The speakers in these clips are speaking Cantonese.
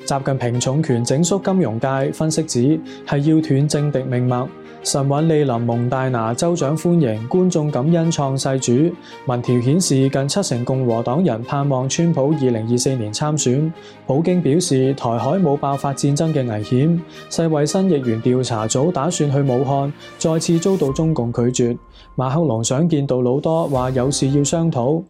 習近平重拳整肅金融界，分析指係要斷政敵命脈。神韻莅臨蒙大拿州長歡迎，觀眾感恩創世主。民調顯示近70%共和黨人盼望川普2024年參選。普京表示台海冇爆發戰爭嘅危險。世衛新疫源調查組打算去武漢，再次遭到中共拒絕。馬克龍想見杜魯多，話有事要商討。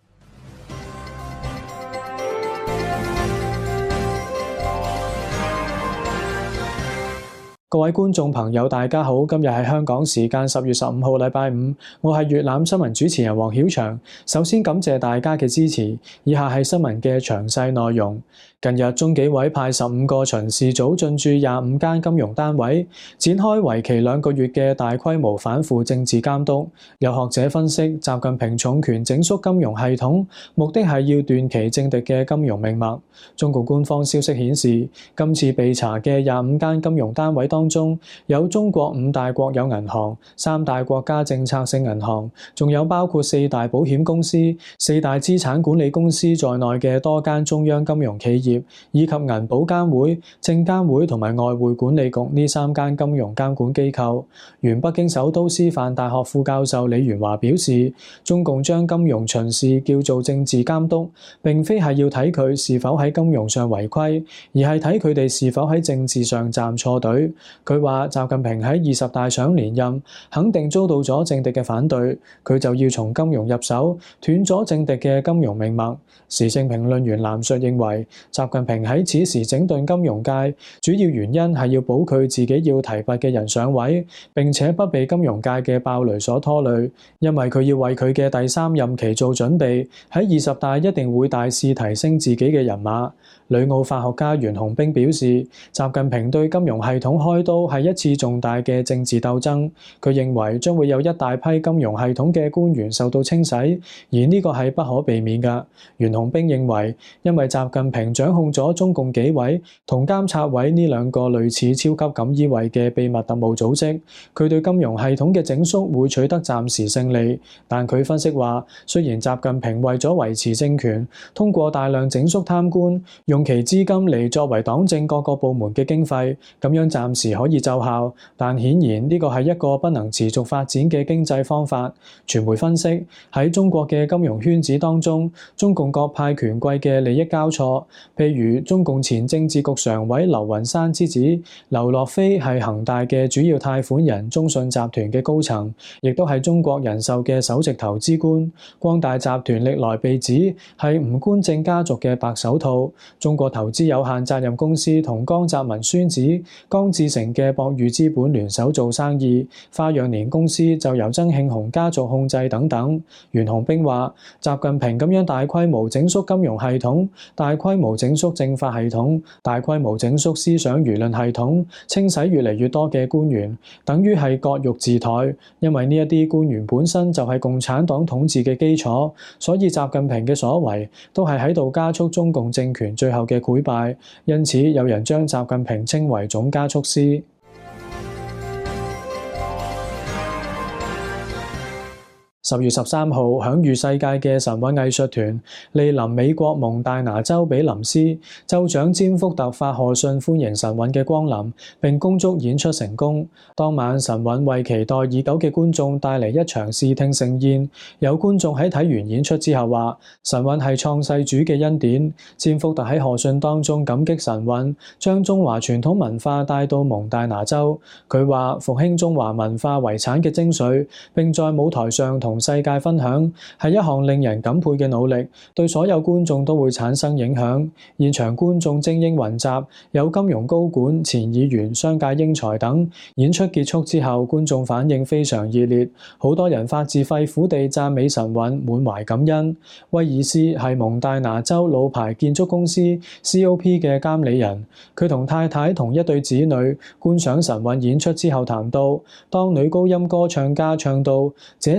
各位觀眾朋友，大家好！今日係香港時間10月15號，禮拜五，我係粵覽新聞主持人黃曉翔。首先感謝大家嘅支持，以下係新聞嘅詳細內容。近日，中紀委派15個巡視組進駐25間金融單位，展開為期2個月嘅大規模反腐政治監督。有學者分析，習近平重拳整肅金融系統，目的係要斷其政敵嘅金融命脈。中共官方消息顯示，今次被查嘅25間金融單位當中，有中國5大國有銀行、3大國家政策性銀行，仲有包括4大保險公司、4大資產管理公司在內嘅多間中央金融企業，以及銀保監會、證監會同埋外匯管理局呢3間金融監管機構。原北京首都師範大學副教授李元華表示，中共將金融巡視叫做政治監督，並非係要睇佢是否喺金融上違規，而係睇佢哋是否喺政治上站錯隊。佢話習近平喺20大想連任，肯定遭到咗政敵嘅反對，佢就要從金融入手，斷咗政敵嘅金融命脈。時政評論員藍述認為，習近平喺此時整頓金融界，主要原因係要保佢自己要提拔嘅人上位，並且不被金融界嘅爆雷所拖累，因為佢要為佢嘅第3任期做準備，喺20大一定會大肆提升自己嘅人馬。旅澳法學家袁洪兵表示，習近平對金融系統開刀係一次重大嘅政治鬥爭。佢認為將會有一大批金融系統嘅官員受到清洗，而呢個係不可避免㗎。袁洪兵認為，因為習近平掌控咗中共紀委同監察委呢2個類似超級錦衣衛嘅秘密特務組織，佢對金融系統嘅整肅會取得暫時勝利。但佢分析話，雖然習近平為咗維持政權，通過大量整肅貪官，用其資金嚟作為黨政各個部門嘅經費，咁樣暫時可以奏效，但顯然呢個係一個不能持續發展嘅經濟方法。傳媒分析，喺中國嘅金融圈子當中，中共各派權貴嘅利益交錯，譬如中共前政治局常委劉雲山之子劉樂飛係恒大嘅主要貸款人中信集團嘅高層，亦都係中國人壽嘅首席投資官。光大集團歷來被指係吳官正家族嘅白手套。中國投資有限責任公司同江澤民孫子江志成嘅博裕資本聯手做生意，花樣年公司就由曾慶紅家族控制等等。袁洪兵話，習近平咁樣大規模整肅金融系統、大規模整肅政法系統、大規模整肅思想輿論系統，清洗越嚟越多嘅官員，等於係割肉自台，因為呢一啲官員本身就係共產黨統治嘅基礎，所以習近平嘅所為都係喺度加速中共政權最後嘅潰敗，因此有人將習近平稱為總加速師。10月13號，享譽世界嘅神韻藝術團莅臨美國蒙大拿州比林斯，州長詹福特發賀信歡迎神韻嘅光臨，並恭祝演出成功。當晚，神韻為期待已久嘅觀眾帶嚟一場視聽盛宴。有觀眾喺睇完演出之後話：神韻係創世主嘅恩典。詹福特喺賀信當中感激神韻，將中華傳統文化帶到蒙大拿州。佢話：復興中華文化遺產嘅精髓，並在舞台上同世界分享，係一項令人感佩嘅努力，對所有觀眾都會產生影響。現場觀眾精英雲集，有金融高管、前議員、商界英才等。演出結束之後，觀眾反應非常熱烈，好多人發自肺腑地讚美神韻，滿懷感恩。威爾斯係蒙大拿州老牌建築公司 COP 嘅監理人，佢同太太同一對子女觀賞神韻演出之後談到，當女高音歌唱家唱到這是創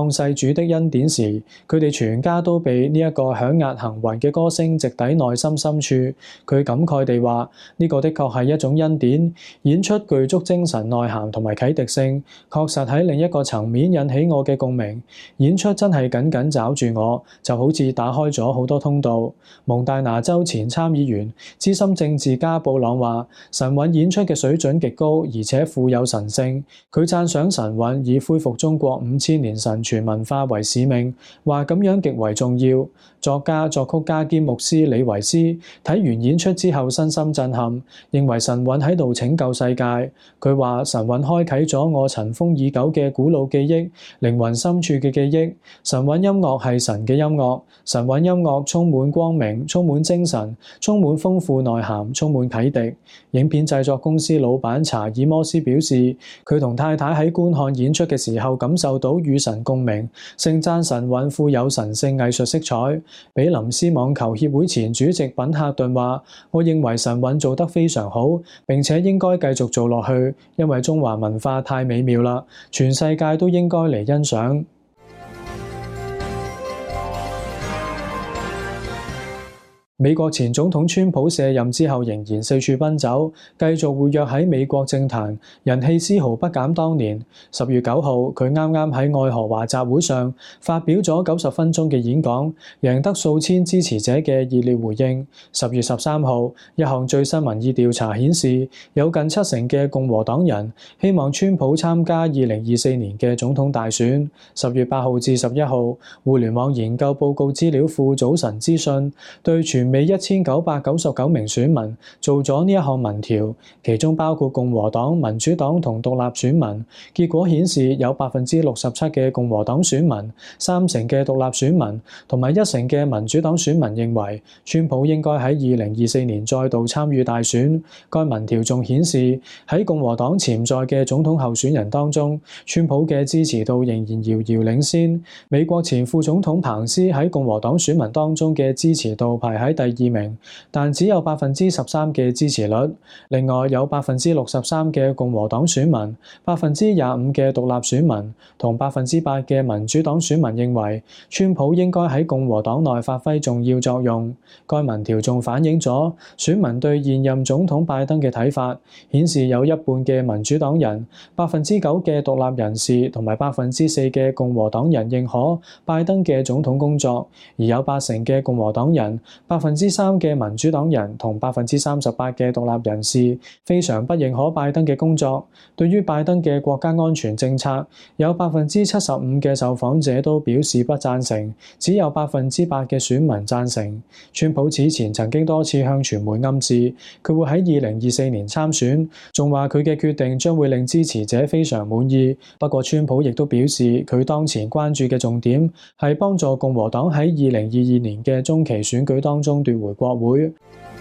創世主的恩典時，佢哋全家都被呢一個響壓行雲嘅歌聲直抵內心深處。佢感慨地話：呢個的確係一種恩典，演出具足精神內涵同埋啟迪性，確實喺另一個層面引起我嘅共鳴。演出真係緊緊抓住我，就好似打開咗好多通道。蒙大拿州前參議員、資深政治家布朗話：神韻演出嘅水準極高，而且富有神性。佢讚賞神韻以恢復中國5000年神傳文化為使命，話咁樣極為重要。作家、作曲家兼牧師李維斯睇完演出之後身心震撼，認為神韻喺度拯救世界。佢話神韻開啟咗我塵封已久嘅古老記憶，靈魂深處嘅記憶。神韻音樂係神嘅音樂，神韻音樂充滿光明，充滿精神，充滿豐富內涵，充滿啟迪。影片製作公司老闆查爾摩斯表示，佢同太太喺觀看演出嘅時候感受到與神共鳴，盛讚神韻富有神聖藝術色彩。比林斯網球協會前主席品克頓話：我認為神韻做得非常好，並且應該繼續做落去，因為中華文化太美妙啦，全世界都應該嚟欣賞。美國前總統川普卸任之後仍然四處奔走，繼續活躍喺美國政壇，人氣絲毫不減當年。10月9號，佢啱啱喺愛荷華集會上發表咗90分鐘嘅演講，贏得數千支持者嘅熱烈回應。10月13號，一項最新民意調查顯示，有近70%嘅共和黨人希望川普參加2024年嘅總統大選。10月8號至11號，互聯網研究報告資料庫早晨資訊對全美1999名選民做咗呢一項民調，其中包括共和黨、民主黨同獨立選民。結果顯示有67%嘅共和黨選民、30%嘅獨立選民同埋1%嘅民主黨選民認為川普應該喺2024年再度參與大選。該民調仲顯示喺共和黨潛在嘅總統候選人當中，川普嘅支持度仍然遙遙領先。美國前副總統彭斯喺共和黨選民當中嘅支持度排喺第2名，但只有13%嘅支持率。另外有63%嘅共和黨選民、25%嘅獨立選民同8%嘅民主黨選民認為川普應該喺共和黨內發揮重要作用。該民調仲反映咗選民對現任總統拜登嘅睇法，顯示有一半嘅民主黨人、9% 嘅獨立人士同埋4%嘅共和黨人認可拜登嘅總統工作，而有80%嘅共和黨人、3% 嘅民主黨人同38%嘅獨立人士非常不認可拜登嘅工作。對於拜登嘅國家安全政策，有75%嘅受訪者都表示不贊成，只有8%嘅選民贊成。川普此前曾經多次向傳媒暗示佢會喺2024年參選，仲話佢嘅決定將會令支持者非常滿意。不過川普亦都表示佢當前關注嘅重點係幫助共和黨喺2022年嘅中期選舉當中奪回國會。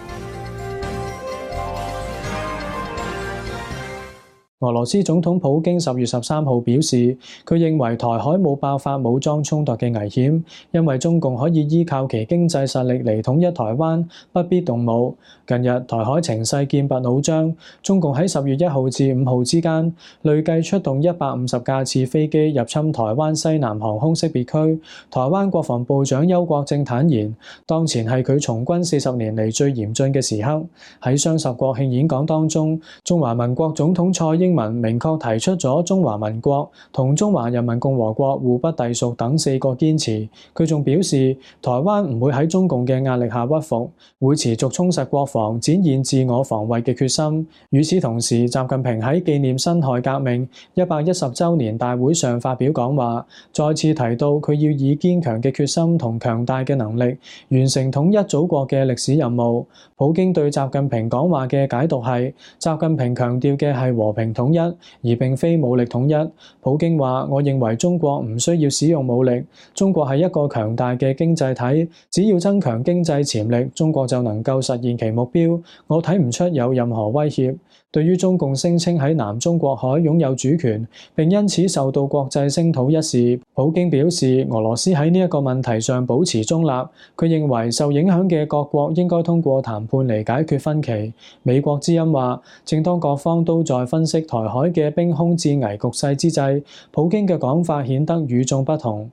俄羅斯總統普京10月13號表示，佢認為台海冇爆發武裝衝突嘅危險，因為中共可以依靠其經濟實力嚟統一台灣，不必動武。近日台海情勢劍拔弩張，中共喺10月1號至5號之間累計出動150架次飛機入侵台灣西南航空識別區。台灣國防部長邱國正坦言，當前係佢從軍40年嚟最嚴峻嘅時刻。喺雙十國慶演講當中，中華民國總統蔡英文明確提出咗中華民國同中華人民共和國互不隸屬等4個堅持。佢仲表示，台灣唔會喺中共嘅壓力下屈服，會持續充實國防，展現自我防衛嘅決心。與此同時，習近平喺紀念辛亥革命110週年大會上發表講話，再次提到佢要以堅強嘅決心同強大嘅能力完成統一祖國嘅歷史任務。普京對習近平講話嘅解讀係，習近平強調嘅係和平統一，而並非武力統一。普京話：我認為中國唔需要使用武力，中國係一個強大嘅經濟體，只要增強經濟潛力，中國就能夠實現其目標。我睇唔出有任何威脅。 對於中共聲稱喺南中國海擁有主權，並因此受到國際聲討一事，普京表示俄羅斯喺呢一個問題上保持中立。佢認為受影響嘅各國應該通過談判嚟解決分歧。美國之音話，正當各方都在分析台海嘅兵凶戰危局勢之際，普京嘅講法顯得與眾不同。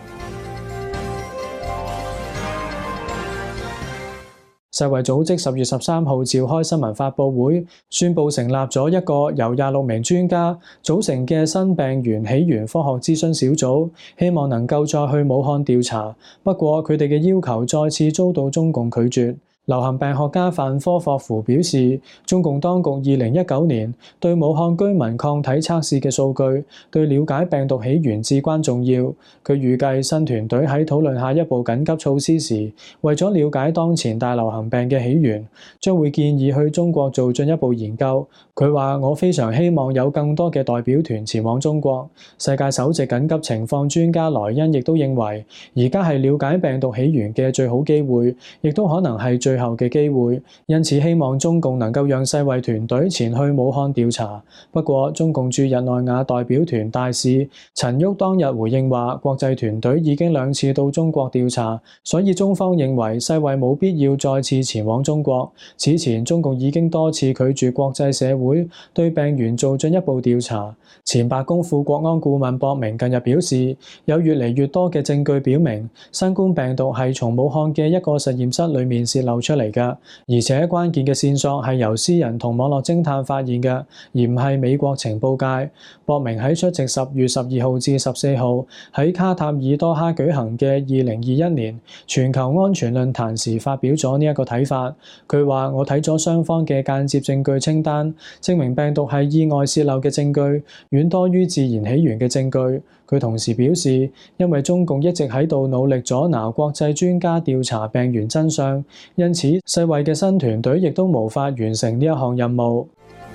世衛組織10月13號召開新聞發佈會，宣布成立咗一個由26名專家組成嘅新病原起源科學諮詢小組，希望能夠再去武漢調查。不過佢哋嘅要求再次遭到中共拒絕。流行病學家范科霍夫表示，中共當局2019年對武漢居民抗體測試嘅數據，對了解病毒起源至關重要。佢預計新團隊喺討論下一步緊急措施時，為咗了解當前大流行病嘅起源，將會建議去中國做進一步研究。佢話：我非常希望有更多嘅代表團前往中國。世界首席緊急情況專家萊恩亦都認為，而家係了解病毒起源嘅最好機會，亦都可能係最後嘅機會，因此希望中共能夠讓世衛團隊前去武漢調查。不過，中共駐日內瓦代表團大使陳旭當日回應話，國際團隊已經2次到中國調查，所以中方認為世衛冇必要再次前往中國。此前，中共已經多次拒絕國際社會對病源做進一步調查。前白宮副國安顧問博明近日表示，有越嚟越多嘅證據表明，新冠病毒係從武漢嘅一個實驗室裏面泄漏出嚟嘅，而且關鍵嘅線索係由私人同網絡偵探發現嘅，而唔係美國情報界。博明喺出席10月12號至14號喺卡塔爾多哈舉行嘅2021年全球安全論壇時發表咗呢一個睇法。佢話：我睇咗雙方嘅間接證據清單，證明病毒係意外泄漏嘅證據遠多於自然起源嘅證據。佢同時表示，因為中共一直喺度努力阻撓國際專家調查病源真相，因此世衛嘅新團隊亦都無法完成呢一項任務。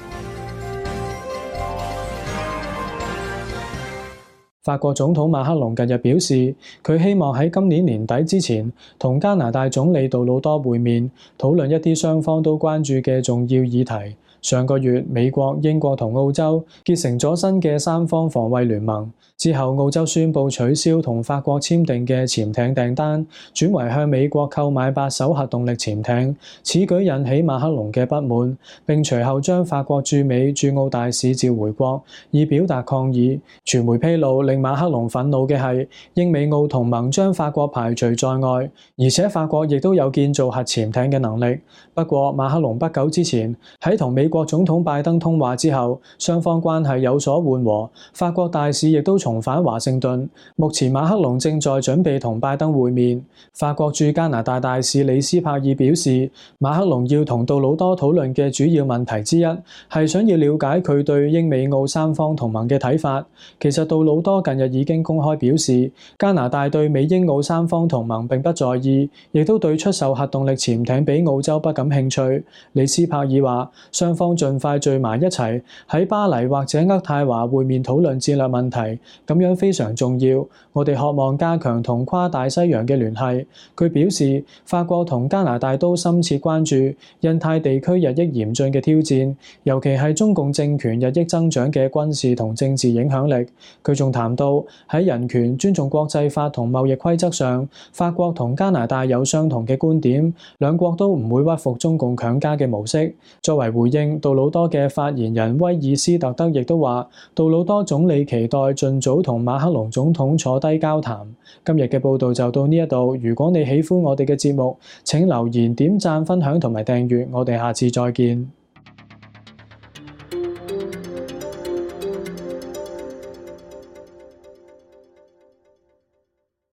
法國總統馬克龍近日表示，佢希望喺今年年底之前同加拿大總理杜魯多會面，討論一啲雙方都關注嘅重要議題。上個月，美國、英國同澳洲結成咗新嘅3方防衛聯盟。之後，澳洲宣布取消同法國簽訂嘅潛艇訂單，轉為向美國購買8艘核動力潛艇。此舉引起馬克龍嘅不滿，並隨後將法國駐美駐澳大使召回國，以表達抗議。傳媒披露，令馬克龍憤怒嘅係英美澳同盟將法國排除在外，而且法國亦都有建造核潛艇嘅能力。不過，馬克龍不久之前喺同美國總統拜登通話之後，雙方關係有所緩和，法國大使亦都重返華盛頓。目前馬克龍正在準備同拜登會面。法國駐加拿大大使李斯帕爾表示，馬克龍要同杜魯多討論嘅主要問題之一係想要了解佢對英美澳3方同盟嘅睇法。其實杜魯多近日已經公開表示，加拿大對美英澳3方同盟並不在意，亦都對出售核動力潛艇俾澳洲不感興趣。李斯帕爾話，雙方盡快聚埋一齊喺巴黎或者渥太華會面討論戰略問題，咁樣非常重要。我哋渴望加強同跨大西洋嘅聯繫。佢表示，法國同加拿大都深切關注印太地區日益嚴峻嘅挑戰，尤其係中共政權日益增長嘅軍事同政治影響力。佢仲談到喺人權、尊重國際法同貿易規則上，法國同加拿大有相同嘅觀點，兩國都唔會屈服中共強加嘅模式。作為回應，杜魯多嘅發言人威爾斯特德亦都話，杜魯多總理期待盡早同馬克龍總統坐低交談。今日嘅報道就到呢一度。如果你喜歡我哋嘅節目，請留言、點讚、分享同埋訂閱。我哋下次再見。